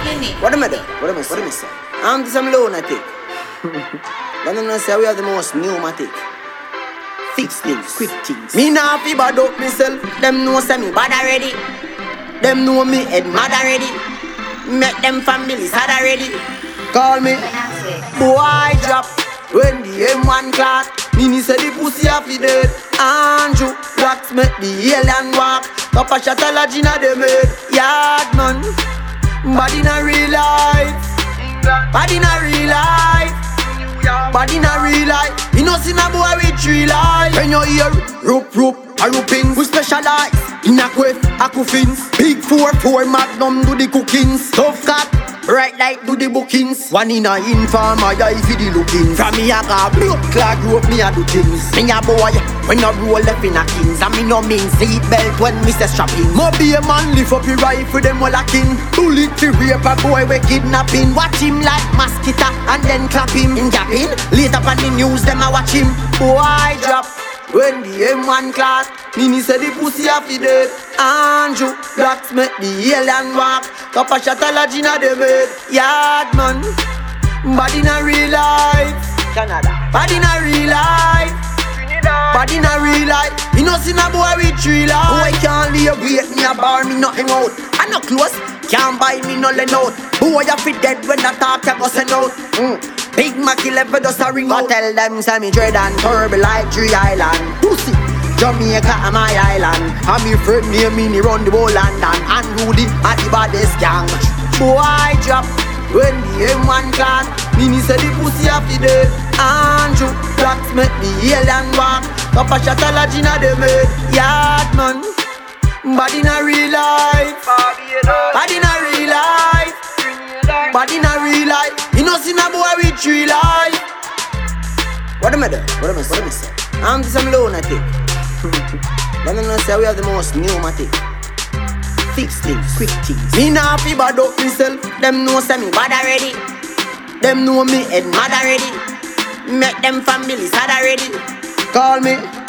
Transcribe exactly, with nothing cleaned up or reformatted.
Clinic. What am I doing? What am I saying? What am I saying? I'm just some lunatic. Then I say we are the most pneumatic. Fix things, quick things. Me nah fi bad up myself. Them know say me bad already. Them know me head mad already. Make them families sad already. Call me boy drop when the M one clock. Mini say the pussy a fi dead. Andrew Blacks make the alien walk. Cup a shot a lodge inna them head. Yard man, bad in a real life. Bad in a real life. Bad in a real life. You know see na boy with three life. When you hear rope rope a rooping, we specialize in a quiff, a coffins. Big four four magnum do the cookings. Tough cat, bright light do the bookings. One in a informer, yeah if you the looking. From me a car blood clog rope me a do things. Me a boy when I roll left in a kings. And me no mean seat belt when me say strapping. Mo be a man lift up your rifle them all a king. Bullet fi rape a boy we kidnapping. Watch him like mosquito and then clap him in japping. Later on the news them a watch him. Boy drop when the M one class. Mini say the pussy a fi dead. Andrew Blacks make the alien walk. Cup a shot a lodge inna them head. Yard man, bad in a real life. Canada, bad in a real life. Bad in a real life. You know see na boy with three life. Boy can't leave wait me a bar me nothing out. I no close, can't buy me no let out. Boy a fit dead when I talk ya go send out. Mm. Big Macky level does a ring out. Tell them say me dread and terrible like Tree Island. Pussy, Jamaica a my island. And me friend near me ni run the whole London. And Rudy at the baddest gang. Boy drop when the M one clan. Mini say the pussy a fi dead. Andrew Blacks make the alien walk. Cup a shot a lodge inna them head. Yard man, bad in a real life. Bad in a real life. Bad in a real life. You know see na boy with three life. What am I doing? What am I saying? What am I saying? I'm just some lunatic. Then I say we are the most pneumatic. Fix things, quick things. Me nah fi bad up myself. Them know say me bad already. Them know me head mad already. Make them families sad already. Call me